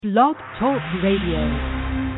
Blog Talk Radio.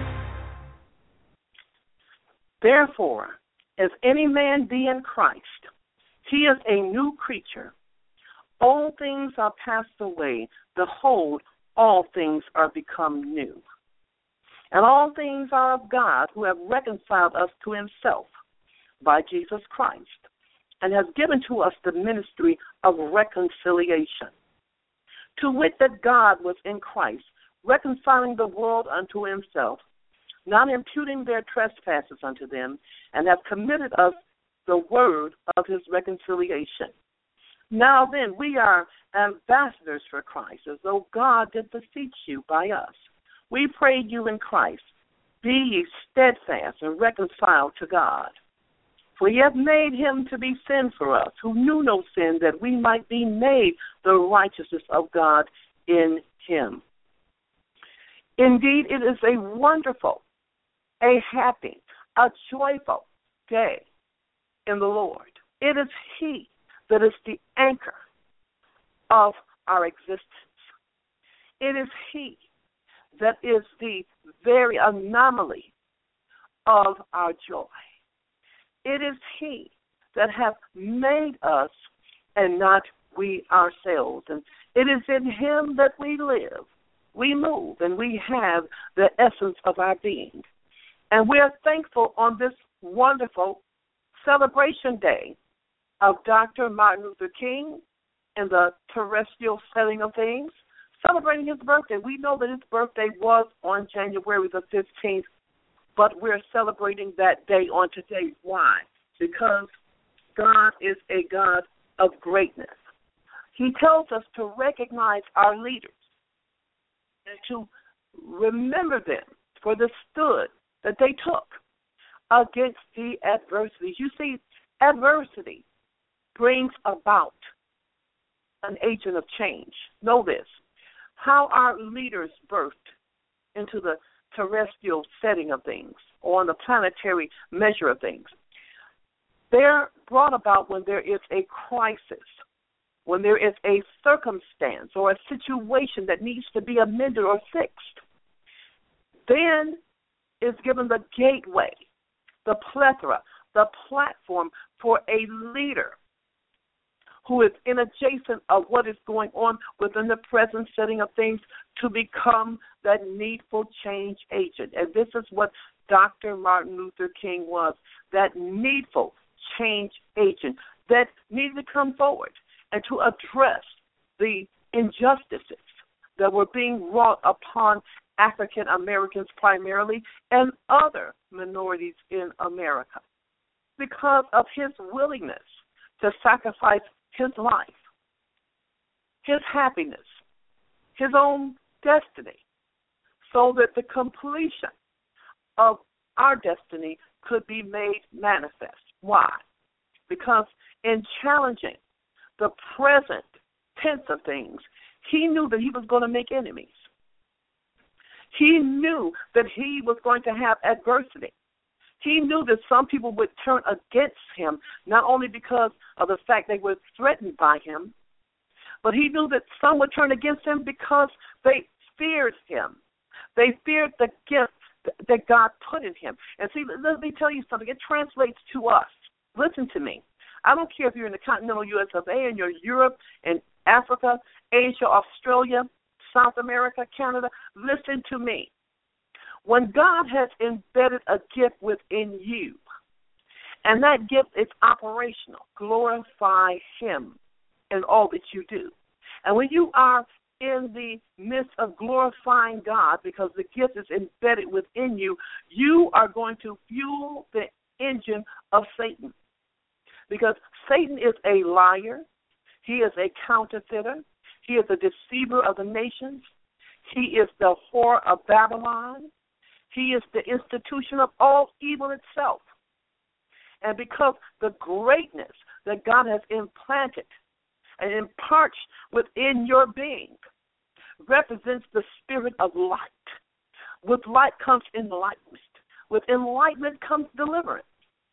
Therefore, if any man be in Christ, he is a new creature. All things are passed away. Behold, all things are become new. And all things are of God, who have reconciled us to himself by Jesus Christ, and has given to us the ministry of reconciliation, to wit that God was in Christ, reconciling the world unto himself, not imputing their trespasses unto them, and have committed us the word of his reconciliation. Now then, we are ambassadors for Christ, as though God did beseech you by us. We pray you in Christ, be ye steadfast and reconciled to God. For ye have made him to be sin for us, who knew no sin, that we might be made the righteousness of God in him. Indeed, it is a wonderful, a happy, a joyful day in the Lord. It is he that is the anchor of our existence. It is he that is the very anomaly of our joy. It is he that hath made us and not we ourselves. And it is in him that we live, we move, and we have the essence of our being. And we are thankful on this wonderful celebration day of Dr. Martin Luther King in the terrestrial setting of things, celebrating his birthday. We know that his birthday was on January the 15th, but we're celebrating that day on today. Why? Because God is a God of greatness. He tells us to recognize our leaders and to remember them for the stood that they took against the adversities. You see, adversity brings about an agent of change. Know this. How our leaders birthed into the terrestrial setting of things, or on the planetary measure of things, they're brought about when there is a crisis, when there is a circumstance or a situation that needs to be amended or fixed. Then is given the gateway, the plethora, the platform for a leader who is in adjacent of what is going on within the present setting of things to become that needful change agent. And this is what Dr. Martin Luther King was, that needful change agent that needed to come forward and to address the injustices that were being wrought upon African Americans primarily and other minorities in America because of his willingness to sacrifice his life, his happiness, his own destiny, so that the completion of our destiny could be made manifest. Why? Because in challenging the present tense of things, he knew that he was going to make enemies. He knew that he was going to have adversity. He knew that some people would turn against him, not only because of the fact they were threatened by him, but he knew that some would turn against him because they feared him. They feared the gift that God put in him. And see, let me tell you something. It translates to us. Listen to me. I don't care if you're in the continental U.S. of A. and you're Europe and Africa, Asia, Australia, South America, Canada. Listen to me. When God has embedded a gift within you, and that gift is operational, glorify him in all that you do. And when you are in the midst of glorifying God because the gift is embedded within you, you are going to fuel the engine of Satan. Because Satan is a liar. He is a counterfeiter. He is a deceiver of the nations. He is the whore of Babylon. He is the institution of all evil itself. And because the greatness that God has implanted and imparts within your being represents the spirit of light. With light comes enlightenment. With enlightenment comes deliverance.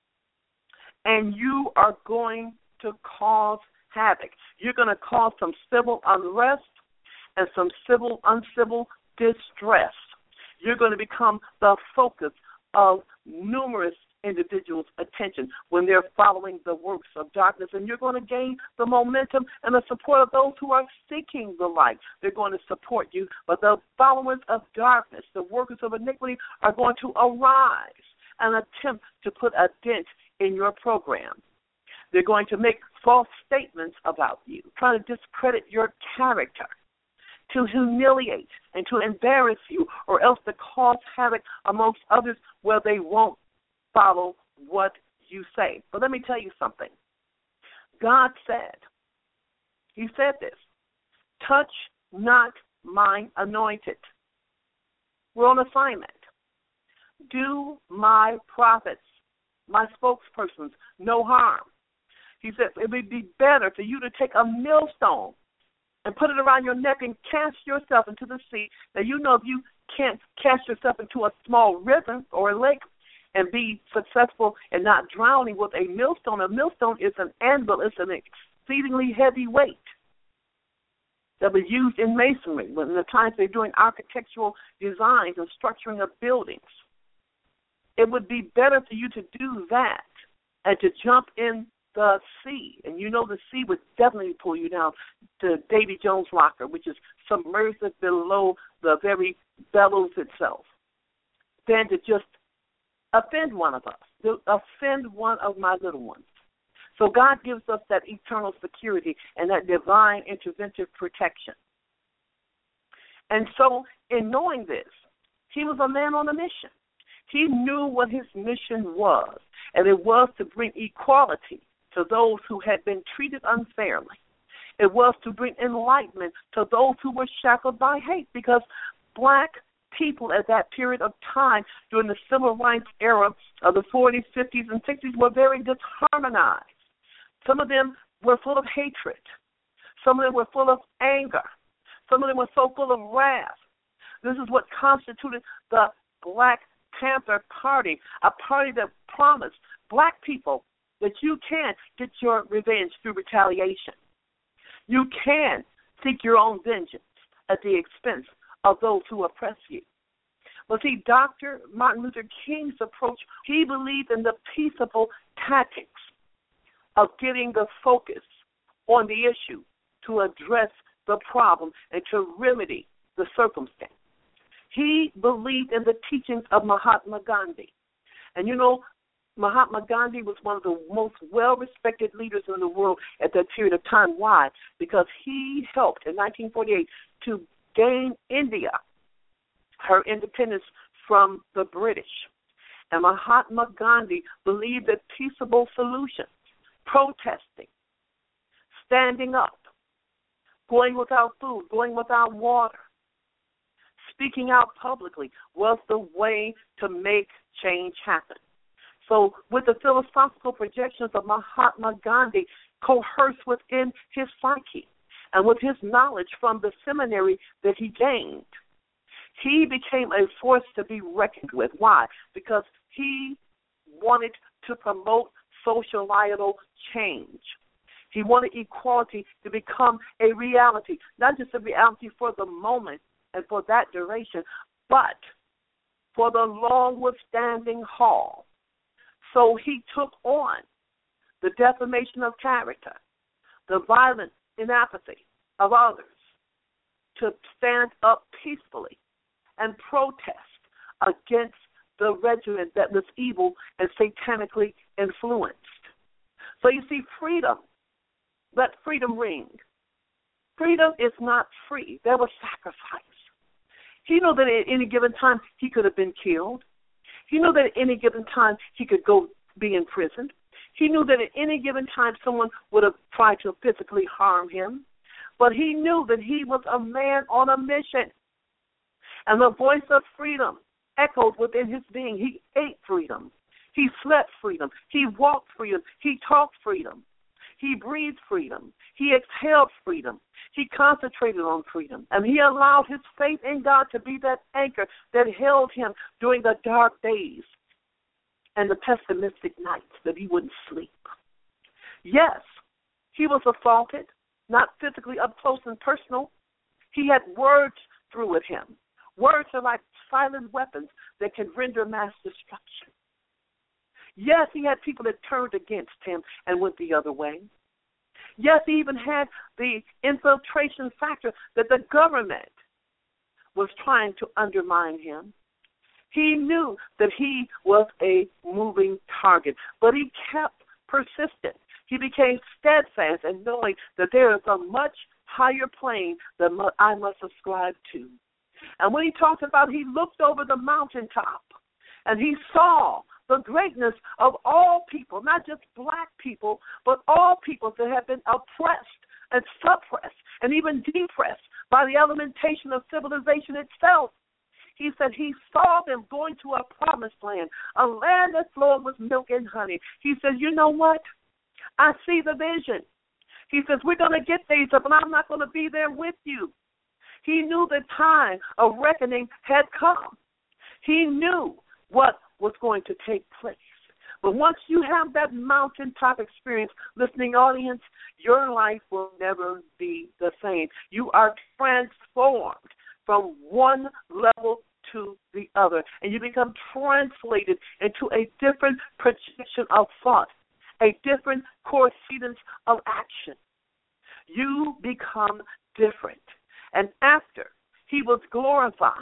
And you are going to cause havoc. You're going to cause some civil unrest and some uncivil distress. You're going to become the focus of numerous individuals' attention when they're following the works of darkness, and you're going to gain the momentum and the support of those who are seeking the light. They're going to support you, but the followers of darkness, the workers of iniquity, are going to arise and attempt to put a dent in your program. They're going to make false statements about you, trying to discredit your character, to humiliate and to embarrass you, or else to cause havoc amongst others where they won't follow what you say. But let me tell you something. God said, He said this, touch not mine anointed. We're on assignment. Do my prophets, my spokespersons, no harm. He said it would be better for you to take a millstone and put it around your neck and cast yourself into the sea. Now, you know if you can't cast yourself into a small river or a lake and be successful in not drowning with a millstone is an anvil. It's an exceedingly heavy weight that was used in masonry when the times they're doing architectural designs and structuring of buildings. It would be better for you to do that and to jump in the sea, and you know the sea would definitely pull you down to Davy Jones' locker, which is submerged below the very bellows itself, than to just offend one of us, to offend one of my little ones. So God gives us that eternal security and that divine interventive protection. And so in knowing this, he was a man on a mission. He knew what his mission was, and it was to bring equality to those who had been treated unfairly. It was to bring enlightenment to those who were shackled by hate, because black people at that period of time during the civil rights era of the 40s, 50s, and 60s were very disharmonized. Some of them were full of hatred. Some of them were full of anger. Some of them were so full of wrath. This is what constituted the Black Panther Party, a party that promised black people that you can get your revenge through retaliation. You can seek your own vengeance at the expense of those who oppress you. But see, Dr. Martin Luther King's approach, he believed in the peaceable tactics of getting the focus on the issue to address the problem and to remedy the circumstance. He believed in the teachings of Mahatma Gandhi. And you know, Mahatma Gandhi was one of the most well-respected leaders in the world at that period of time. Why? Because he helped in 1948 to gain India her independence from the British. And Mahatma Gandhi believed that peaceable solutions, protesting, standing up, going without food, going without water, speaking out publicly was the way to make change happen. So with the philosophical projections of Mahatma Gandhi coerced within his psyche and with his knowledge from the seminary that he gained, he became a force to be reckoned with. Why? Because he wanted to promote societal change. He wanted equality to become a reality, not just a reality for the moment and for that duration, but for the long withstanding haul. So he took on the defamation of character, the violent inapathy of others, to stand up peacefully and protest against the regimen that was evil and satanically influenced. So you see, freedom, let freedom ring. Freedom is not free. There was sacrifice. He knew that at any given time he could have been killed. He knew that at any given time he could go be imprisoned. He knew that at any given time someone would have tried to physically harm him. But he knew that he was a man on a mission. And the voice of freedom echoed within his being. He ate freedom. He slept freedom. He walked freedom. He talked freedom. He breathed freedom. He exhaled freedom. He concentrated on freedom. And he allowed his faith in God to be that anchor that held him during the dark days and the pessimistic nights that he wouldn't sleep. Yes, he was assaulted, not physically up close and personal. He had words through at him, Words are like silent weapons that can render mass destruction. Yes, he had people that turned against him and went the other way. Yes, he even had the infiltration factor that the government was trying to undermine him. He knew that he was a moving target, but he kept persistent. He became steadfast and knowing that there is a much higher plane that I must ascribe to. And when he talked about, he looked over the mountaintop and he saw the greatness of all people, not just black people, but all people that have been oppressed and suppressed and even depressed by the elementation of civilization itself. He said he saw them going to a promised land, a land that flowed with milk and honey. He said, you know what? I see the vision. He says, we're going to get these up, and I'm not going to be there with you. He knew the time of reckoning had come. He knew what was going to take place. But once you have that mountaintop experience, listening audience, your life will never be the same. You are transformed from one level to the other, and you become translated into a different projection of thought, a different coincidence of action. You become different. And after he was glorified,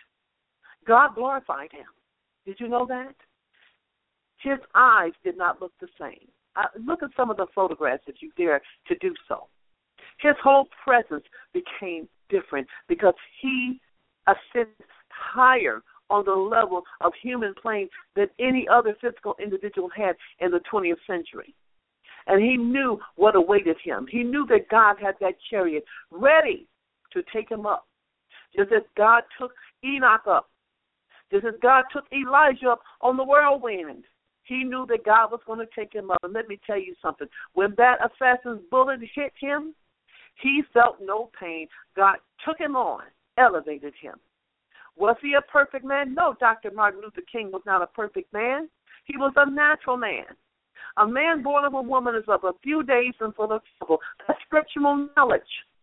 God glorified him. Did you know that? His eyes did not look the same. Look at some of the photographs if you dare to do so. His whole presence became different because he ascended higher on the level of human plane than any other physical individual had in the 20th century. And he knew what awaited him. He knew that God had that chariot ready to take him up. Just as God took Enoch up. Just as God took Elijah up on the whirlwind. He knew that God was going to take him up. And let me tell you something. When that assassin's bullet hit him, he felt no pain. God took him on, elevated him. Was he a perfect man? No, Dr. Martin Luther King was not a perfect man. He was a natural man. A man born of a woman is of a few days and full of trouble. That's scriptural knowledge.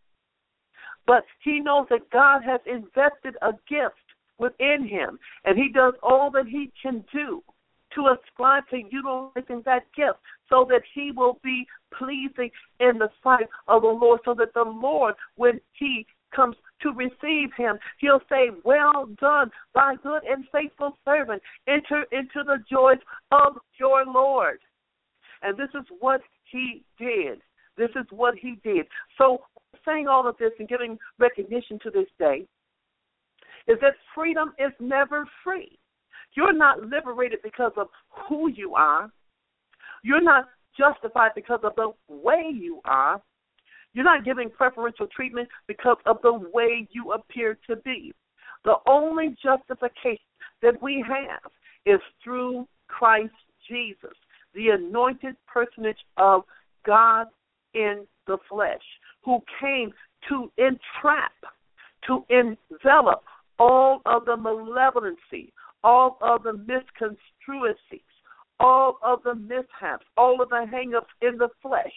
But he knows that God has invested a gift within him, and he does all that he can do to ascribe to utilizing that gift so that he will be pleasing in the sight of the Lord, so that the Lord, when he comes to receive him, he'll say, well done, thy good and faithful servant. Enter into the joys of your Lord. And this is what he did. This is what he did. So saying all of this and giving recognition to this day is that freedom is never free. You're not liberated because of who you are. You're not justified because of the way you are. You're not giving preferential treatment because of the way you appear to be. The only justification that we have is through Christ Jesus, the anointed personage of God in the flesh, who came to entrap, to envelop all of the malevolency, all of the misconstruencies, all of the mishaps, all of the hang-ups in the flesh.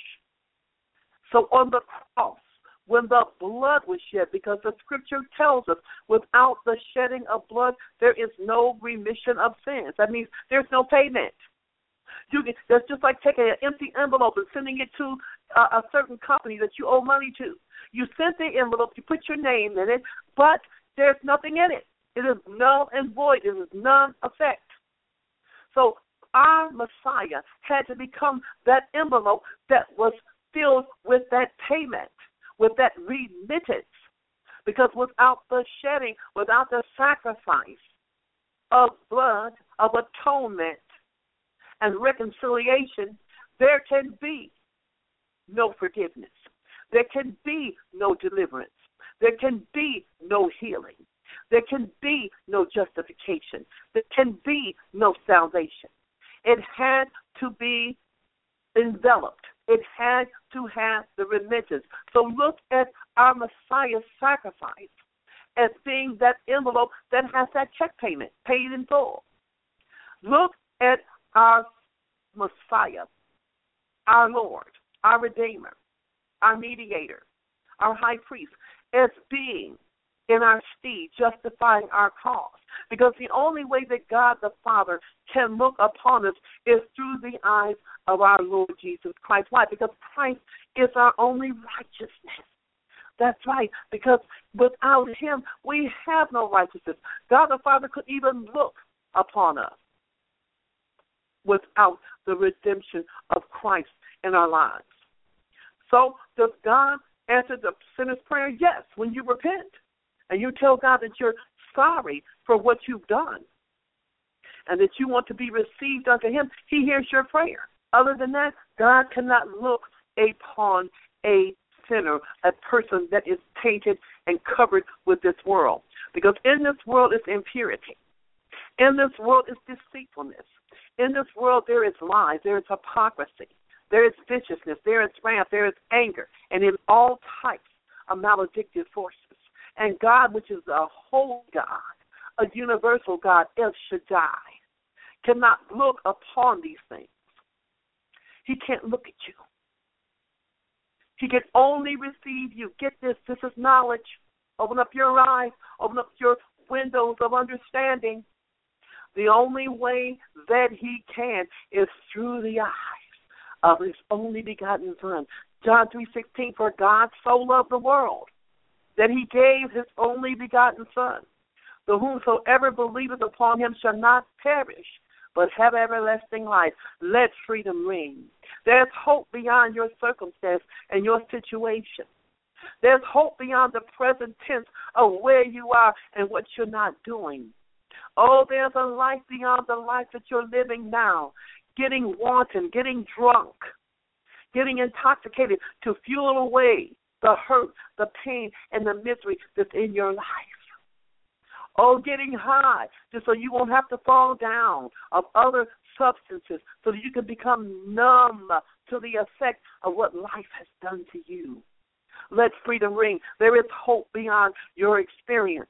So on the cross, when the blood was shed, because the scripture tells us without the shedding of blood, there is no remission of sins. That means there's no payment. That's just like taking an empty envelope and sending it to a certain company that you owe money to. You sent the envelope, you put your name in it, but there's nothing in it. It is null and void. It is none effect. So our Messiah had to become that envelope that was filled with that payment, with that remittance, because without the shedding, without the sacrifice of blood, of atonement, and reconciliation, there can be no forgiveness. There can be no deliverance. There can be no healing. There can be no justification. There can be no salvation. It had to be enveloped. It had to have the remittance. So look at our Messiah's sacrifice as being that envelope that has that check payment paid in full. Look at our Messiah, our Lord, our Redeemer, our Mediator, our High Priest, as being in our stead, justifying our cause. Because the only way that God the Father can look upon us is through the eyes of our Lord Jesus Christ. Why? Because Christ is our only righteousness. That's right, because without him, we have no righteousness. God the Father couldn't even look upon us without the redemption of Christ in our lives. So does God answer the sinner's prayer? Yes, when you repent and you tell God that you're sorry for what you've done and that you want to be received unto him, he hears your prayer. Other than that, God cannot look upon a sinner, a person that is tainted and covered with this world. Because in this world is impurity. In this world is deceitfulness. In this world there is lies, there is hypocrisy, there is viciousness, there is wrath, there is anger, and in all types of maledictive forces. And God, which is a holy God, a universal God, El Shaddai, cannot look upon these things. He can't look at you. He can only receive you. Get this. This is knowledge. Open up your eyes. Open up your windows of understanding. The only way that he can is through the eyes of his only begotten Son. John 3:16, for God so loved the world that he gave his only begotten Son, that whomsoever believeth upon him shall not perish, but have everlasting life. Let freedom ring. There's hope beyond your circumstance and your situation. There's hope beyond the present tense of where you are and what you're not doing. Oh, there's a life beyond the life that you're living now, getting wanton, getting drunk, getting intoxicated to fuel away the hurt, the pain, and the misery that's in your life. Oh, getting high just so you won't have to fall down of other substances so that you can become numb to the effect of what life has done to you. Let freedom ring. There is hope beyond your experience.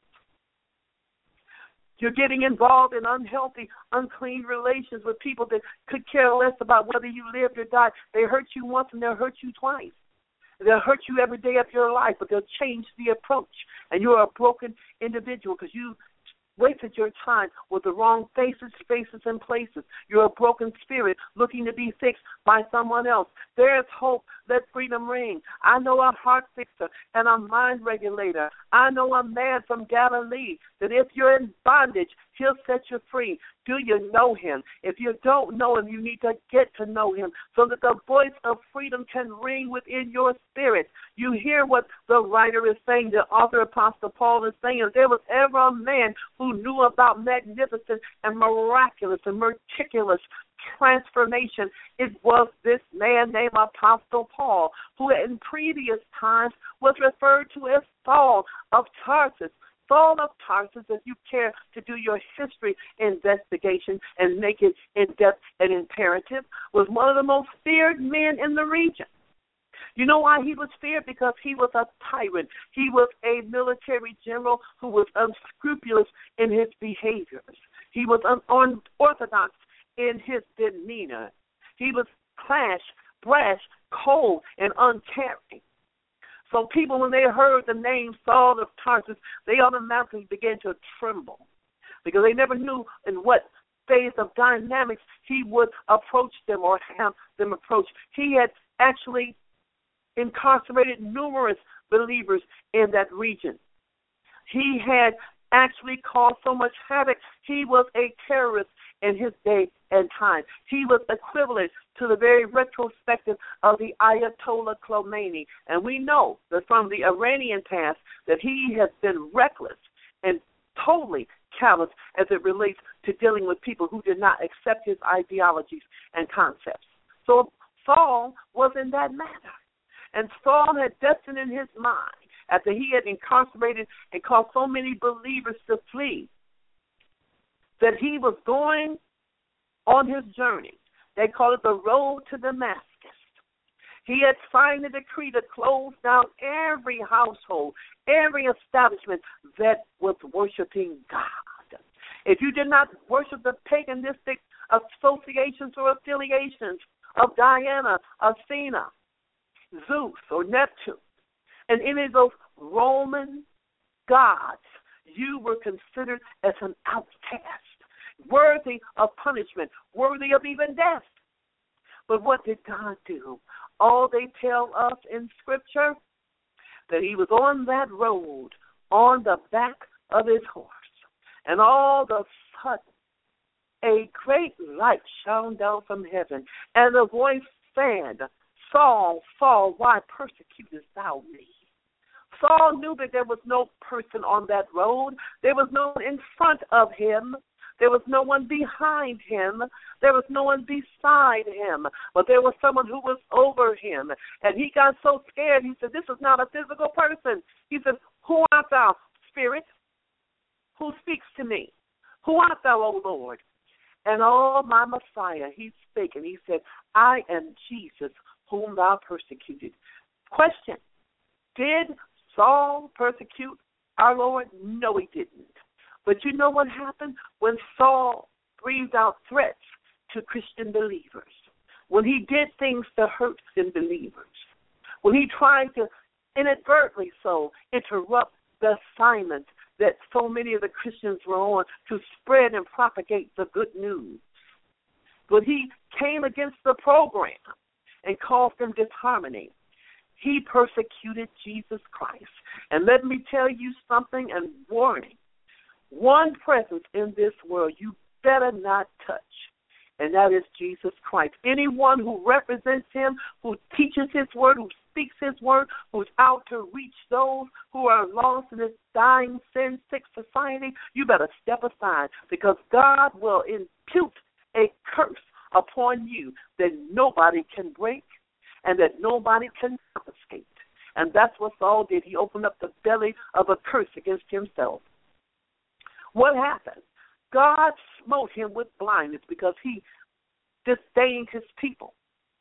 You're getting involved in unhealthy, unclean relations with people that could care less about whether you lived or died. They hurt you once and they'll hurt you twice. They'll hurt you every day of your life, but they'll change the approach. And you're a broken individual because you wasted your time with the wrong faces, spaces, and places. You're a broken spirit looking to be fixed by someone else. There's hope. Let freedom ring. I know a heart fixer and a mind regulator. I know a man from Galilee that if you're in bondage, he'll set you free. Do you know him? If you don't know him, you need to get to know him so that the voice of freedom can ring within your spirit. You hear what the writer is saying, the author, Apostle Paul, is saying. If there was ever a man who knew about magnificent and miraculous and meticulous transformation, it was this man named Apostle Paul, who in previous times was referred to as Saul of Tarsus. Saul of Tarsus, if you care to do your history investigation and make it in-depth and imperative, was one of the most feared men in the region. You know why he was feared? Because he was a tyrant. He was a military general who was unscrupulous in his behaviors. He was unorthodox in his demeanor. He was brash, cold, and uncaring. So people, when they heard the name Saul of Tarsus, they automatically began to tremble because they never knew in what phase of dynamics he would approach them or have them approach. He had actually incarcerated numerous believers in that region. He had actually caused so much havoc. He was a terrorist in his day and time. He was equivalent to the very retrospective of the Ayatollah Khomeini. And we know that from the Iranian past that he has been reckless and totally callous as it relates to dealing with people who did not accept his ideologies and concepts. So Saul was in that manner. And Saul had destined in his mind, after he had incarcerated and caused so many believers to flee, that he was going on his journey. They call it the road to Damascus. He had signed a decree to close down every household, every establishment that was worshiping God. If you did not worship the paganistic associations or affiliations of Diana, Athena, Zeus, or Neptune, and any of those Roman gods, you were considered as an outcast, worthy of punishment, worthy of even death. But what did God do? All they tell us in Scripture, that he was on that road on the back of his horse. And all of a sudden, a great light shone down from heaven, and a voice said, Saul, Saul, why persecutest thou me? Saul knew that there was no person on that road. There was no one in front of him. There was no one behind him. There was no one beside him. But there was someone who was over him. And he got so scared, he said, this is not a physical person. He said, who art thou, Spirit? Who speaks to me? Who art thou, O Lord? And my Messiah, he spake, and he said, I am Jesus, whom thou persecuted. Question, did Saul persecute our Lord? No, he didn't. But you know what happened when Saul breathed out threats to Christian believers, when he did things to hurt Christian believers, when he tried to inadvertently interrupt the assignment that so many of the Christians were on to spread and propagate the good news, when he came against the program and caused them disharmony, he persecuted Jesus Christ. And let me tell you something and warning. One presence in this world you better not touch, and that is Jesus Christ. Anyone who represents him, who teaches his word, who speaks his word, who's out to reach those who are lost in this dying, sin-sick society, you better step aside, because God will impute a curse upon you that nobody can break and that nobody can confiscate. And that's what Saul did. He opened up the belly of a curse against himself. What happened? God smote him with blindness because he disdained his people.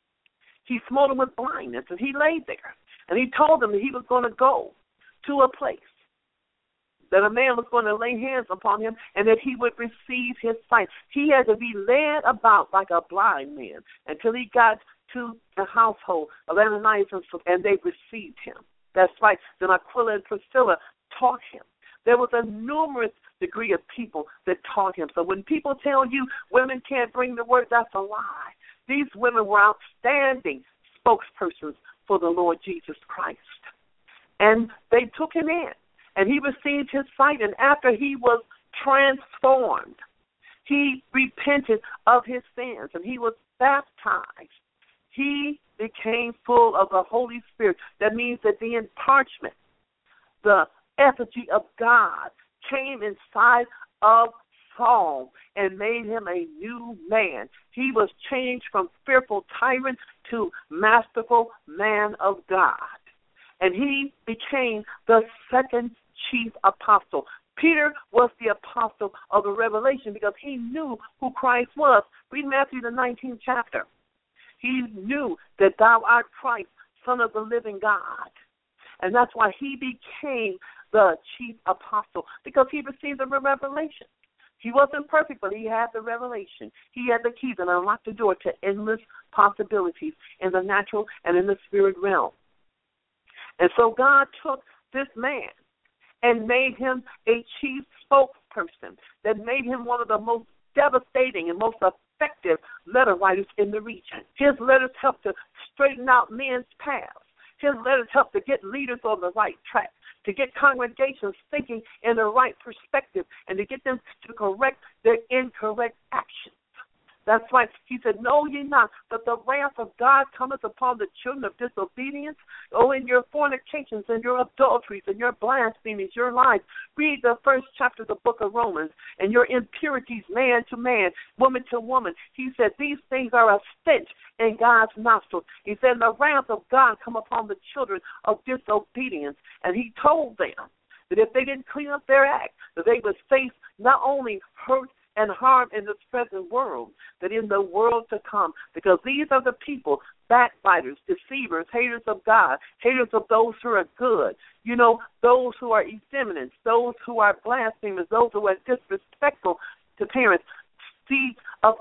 He smote him with blindness, and he laid there. And he told them that he was going to go to a place, that a man was going to lay hands upon him, and that he would receive his sight. He had to be led about like a blind man until he got to the household of Ananias, and they received him. That's right. Then Aquila and Priscilla taught him. There was a numerous degree of people that taught him. So when people tell you women can't bring the word, that's a lie. These women were outstanding spokespersons for the Lord Jesus Christ. And they took him in, and he received his sight. And after he was transformed, he repented of his sins, and he was baptized. He became full of the Holy Spirit. That means that the imparchment, the effigy of God, came inside of Saul and made him a new man. He was changed from fearful tyrant to masterful man of God. And he became the second chief apostle. Peter was the apostle of the Revelation because he knew who Christ was. Read Matthew the 19th chapter. He knew that thou art Christ, Son of the living God. And that's why he became the chief apostle, because he received the revelation. He wasn't perfect, but he had the revelation. He had the keys and unlocked the door to endless possibilities in the natural and in the spirit realm. And so God took this man and made him a chief spokesperson that made him one of the most devastating and most effective letter writers in the region. His letters helped to straighten out men's paths. His letters helped to get leaders on the right track, to get congregations thinking in the right perspective, and to get them to correct their incorrect actions. That's why he said, know ye not that the wrath of God cometh upon the children of disobedience? Oh, in your fornications and your adulteries and your blasphemies, your lies. Read the first chapter of the book of Romans, and your impurities, man to man, woman to woman. He said, these things are a stench in God's nostrils. He said, the wrath of God come upon the children of disobedience. And he told them that if they didn't clean up their act, that they would face not only hurt and harm in this present world, that in the world to come, because these are the people, backbiters, deceivers, haters of God, haters of those who are good, you know, those who are effeminate, those who are blasphemers, those who are disrespectful to parents, seeds of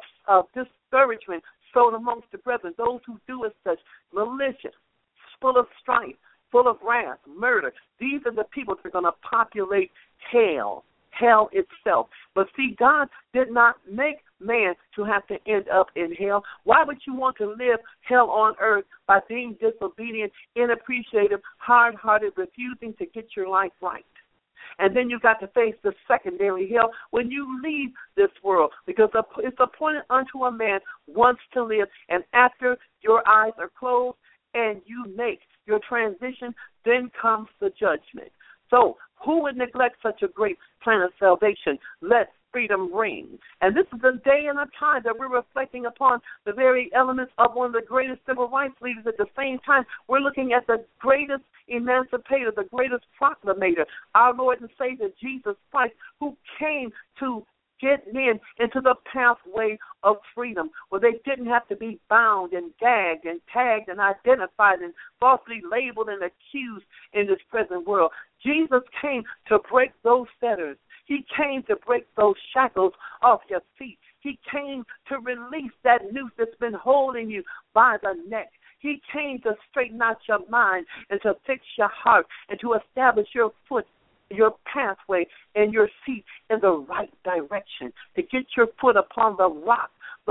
discouragement sown amongst the brethren, those who do as such, malicious, full of strife, full of wrath, murder. These are the people that are going to populate hell itself. But see, God did not make man to have to end up in hell. Why would you want to live hell on earth by being disobedient, inappreciative, hard-hearted, refusing to get your life right? And then you've got to face the secondary hell when you leave this world, because it's appointed unto a man once to live, and after your eyes are closed and you make your transition, then comes the judgment. So who would neglect such a great plan of salvation? Let freedom ring. And this is a day and a time that we're reflecting upon the very elements of one of the greatest civil rights leaders. At the same time, we're looking at the greatest emancipator, the greatest proclamator, our Lord and Savior, Jesus Christ, who came to get men into the pathway of freedom, where they didn't have to be bound and gagged and tagged and identified and falsely labeled and accused in this present world. Jesus came to break those fetters. He came to break those shackles off your feet. He came to release that noose that's been holding you by the neck. He came to straighten out your mind and to fix your heart and to establish your foot, your pathway, and your feet in the right direction, to get your foot upon the rock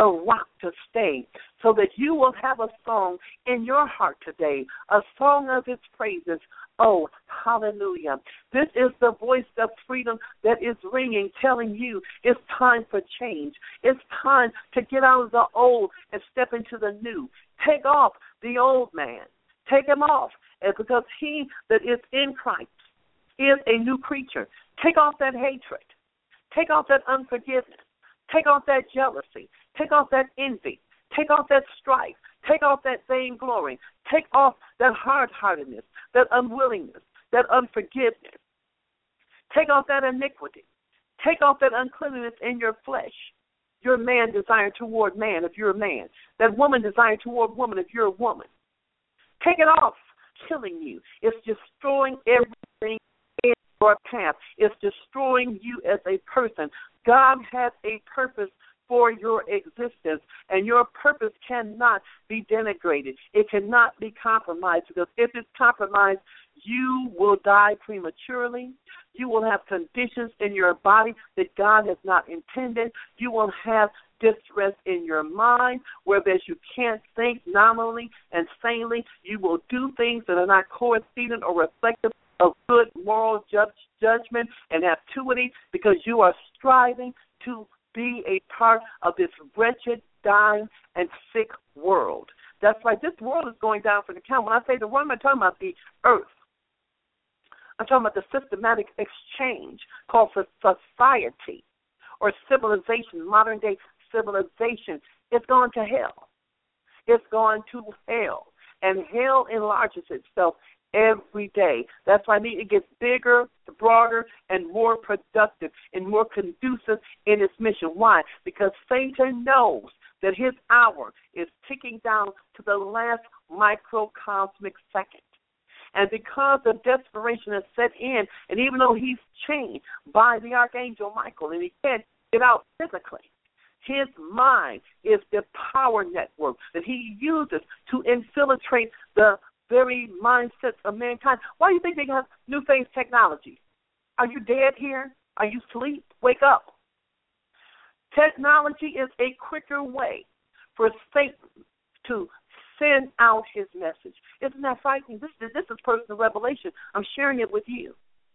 to stay, so that you will have a song in your heart today, a song of His praises. Oh, hallelujah. This is the voice of freedom that is ringing, telling you it's time for change. It's time to get out of the old and step into the new. Take off the old man. Take him off, and because he that is in Christ is a new creature. Take off that hatred. Take off that unforgiveness. Take off that jealousy. Take off that envy. Take off that strife. Take off that vainglory. Take off that hard-heartedness, that unwillingness, that unforgiveness. Take off that iniquity. Take off that uncleanness in your flesh. Your man desire toward man if you're a man. That woman desire toward woman if you're a woman. Take it off, killing you. It's destroying everything in your path. It's destroying you as a person. God has a purpose for your existence, and your purpose cannot be denigrated. It cannot be compromised, because if it's compromised, you will die prematurely. You will have conditions in your body that God has not intended. You will have distress in your mind, whereas you can't think nominally and sanely. You will do things that are not coincident or reflective of good moral judgment and activity, because you are striving to be a part of this wretched, dying, and sick world. That's right. This world is going down for the count. When I say the world, I'm not talking about the earth. I'm talking about the systematic exchange called society or civilization, modern-day civilization. It's gone to hell. It's gone to hell. And hell enlarges itself every day. That's why it gets bigger, broader, and more productive and more conducive in its mission. Why? Because Satan knows that his hour is ticking down to the last microcosmic second. And because the desperation is set in, and even though he's chained by the Archangel Michael and he can't get out physically, his mind is the power network that he uses to infiltrate the very mindsets of mankind. Why do you think they have new phase technology? Are you dead here? Are you asleep? Wake up. Technology is a quicker way for Satan to send out his message. Isn't that frightening? This is personal revelation. I'm sharing it with you.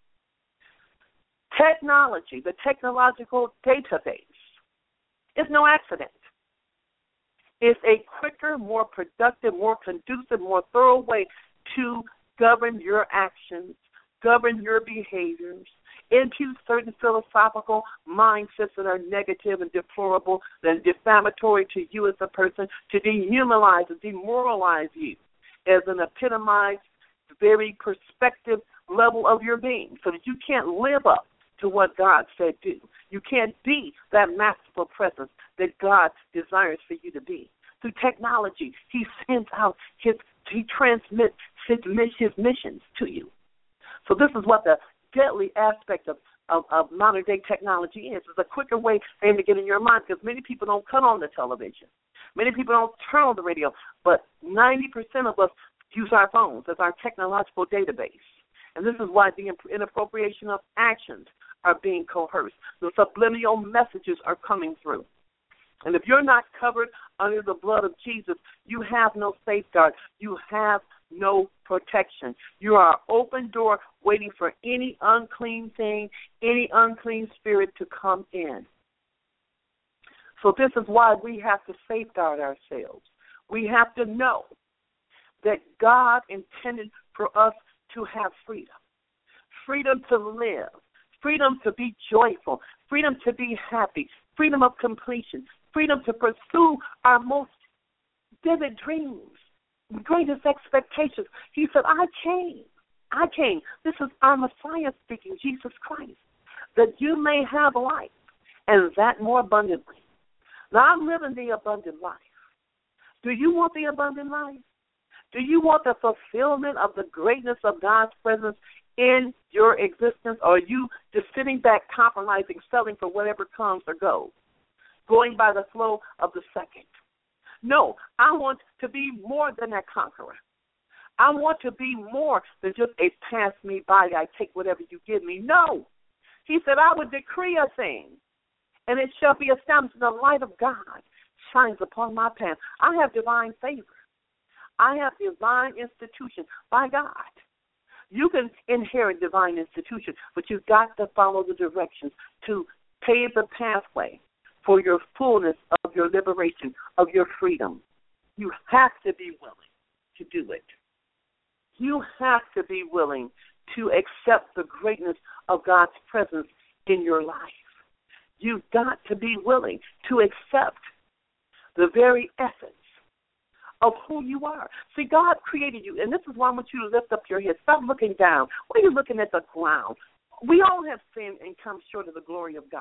Technology, the technological database, is no accident. It's a quicker, more productive, more conducive, more thorough way to govern your actions, govern your behaviors, impute certain philosophical mindsets that are negative and deplorable and defamatory to you as a person, to dehumanize and demoralize you as an epitomized, very perspective level of your being, so that you can't live up to what God said do. You can't be that masterful presence that God desires for you to be. Through technology, he sends out he transmits his missions to you. So this is what the deadly aspect of modern-day technology is. It's a quicker way for him to get in your mind, because many people don't cut on the television. Many people don't turn on the radio, but 90% of us use our phones as our technological database. And this is why the inappropriation of actions are being coerced. The subliminal messages are coming through. And if you're not covered under the blood of Jesus, you have no safeguard. You have no protection. You are an open door waiting for any unclean thing, any unclean spirit to come in. So this is why we have to safeguard ourselves. We have to know that God intended for us to have freedom. Freedom to live. Freedom to be joyful. Freedom to be happy. Freedom of completion. Freedom to pursue our most vivid dreams, greatest expectations. He said, I came. This is our Messiah speaking, Jesus Christ, that you may have life, and that more abundantly. Now, I'm living the abundant life. Do you want the abundant life? Do you want the fulfillment of the greatness of God's presence in your existence, or are you just sitting back, compromising, selling for whatever comes or goes, going by the flow of the second? No, I want to be more than a conqueror. I want to be more than just a pass me by, I take whatever you give me. No. He said, I would decree a thing, and it shall be established. The light of God shines upon my path. I have divine favor. I have divine institution by God. You can inherit divine institution, but you've got to follow the directions to pave the pathway for your fullness of your liberation, of your freedom. You have to be willing to do it. You have to be willing to accept the greatness of God's presence in your life. You've got to be willing to accept the very essence of who you are. See, God created you, and this is why I want you to lift up your head. Stop looking down. Why are you looking at the ground? We all have sinned and come short of the glory of God.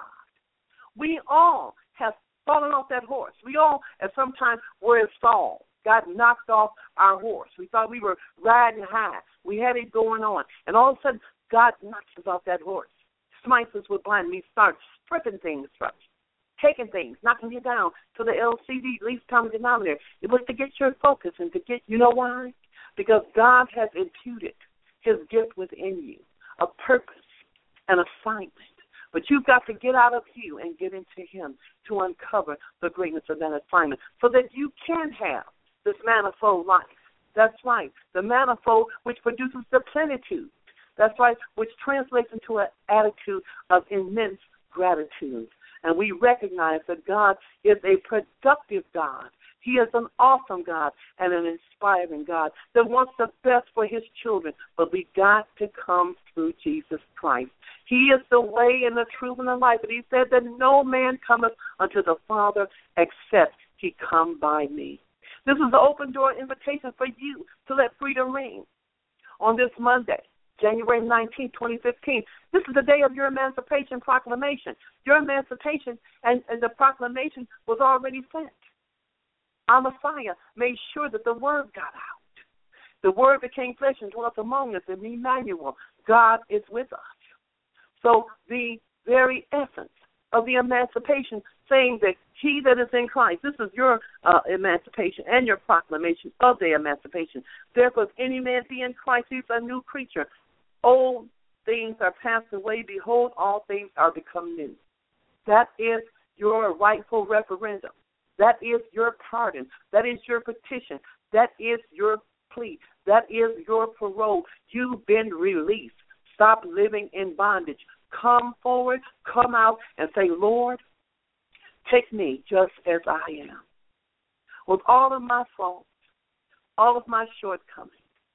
We all have fallen off that horse. We all, at some time, were in Saul. God knocked off our horse. We thought we were riding high. We had it going on. And all of a sudden, God knocks us off that horse, smites us with blindness. We start stripping things from us, taking things, knocking you down to the LCD, least common denominator. It was to get your focus and to get, you know why? Because God has imputed his gift within you, a purpose, an assignment. But you've got to get out of you and get into him to uncover the greatness of that assignment so that you can have this manifold life. That's right, the manifold which produces the plenitude. That's right, which translates into an attitude of immense gratitude. And we recognize that God is a productive God. He is an awesome God and an inspiring God that wants the best for his children. But we got to come through Jesus Christ. He is the way and the truth and the life. And he said that no man cometh unto the Father except he come by me. This is the open door invitation for you to let freedom ring on this Monday, January 19, 2015. This is the day of your emancipation proclamation. Your emancipation and the proclamation was already sent. Our Messiah made sure that the word got out. The word became flesh and dwelt among us, and Emmanuel, God is with us. So the very essence of the emancipation, saying that he that is in Christ, this is your emancipation and your proclamation of the emancipation. Therefore, if any man be in Christ, he's a new creature. Old things are passed away. Behold, all things are become new. That is your rightful referendum. That is your pardon. That is your petition. That is your plea. That is your parole. You've been released. Stop living in bondage. Come forward, come out, and say, Lord, take me just as I am. With all of my faults, all of my shortcomings,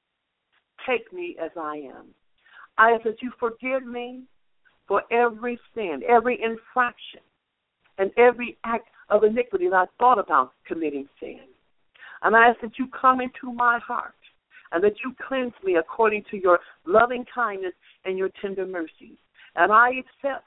take me as I am. I ask that you forgive me for every sin, every infraction, and every act of iniquity that I thought about committing sin. And I ask that you come into my heart and that you cleanse me according to your loving kindness and your tender mercies. And I accept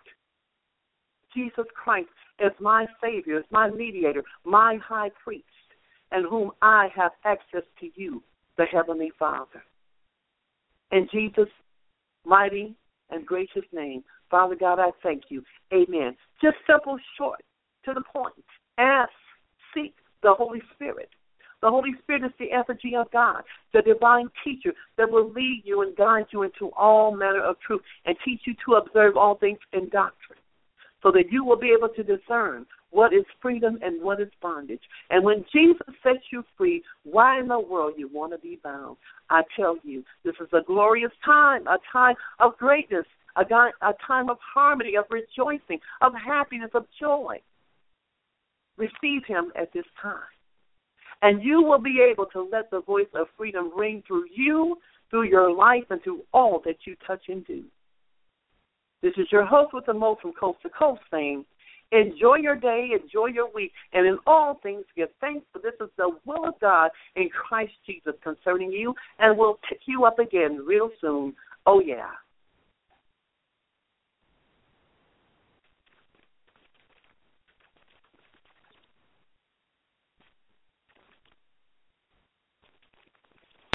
Jesus Christ as my Savior, as my mediator, my high priest, and whom I have access to you, the Heavenly Father. In Jesus' mighty and gracious name, Father God, I thank you. Amen. Just simple, short, to the point. Ask, seek the Holy Spirit The Holy Spirit is the effigy of God, the divine teacher that will lead you and guide you into all manner of truth and teach you to observe all things in doctrine, so that you will be able to discern what is freedom and what is bondage. And when Jesus sets you free, why in the world you want to be bound? I tell you, this is a glorious time, a time of greatness, a time of harmony, of rejoicing, of happiness, of joy. Receive him at this time. And you will be able to let the voice of freedom ring through you, through your life, and through all that you touch and do. This is your host with the most from Coast to Coast saying, enjoy your day, enjoy your week, and in all things give thanks, for this is the will of God in Christ Jesus concerning you, and we'll pick you up again real soon. Oh, yeah.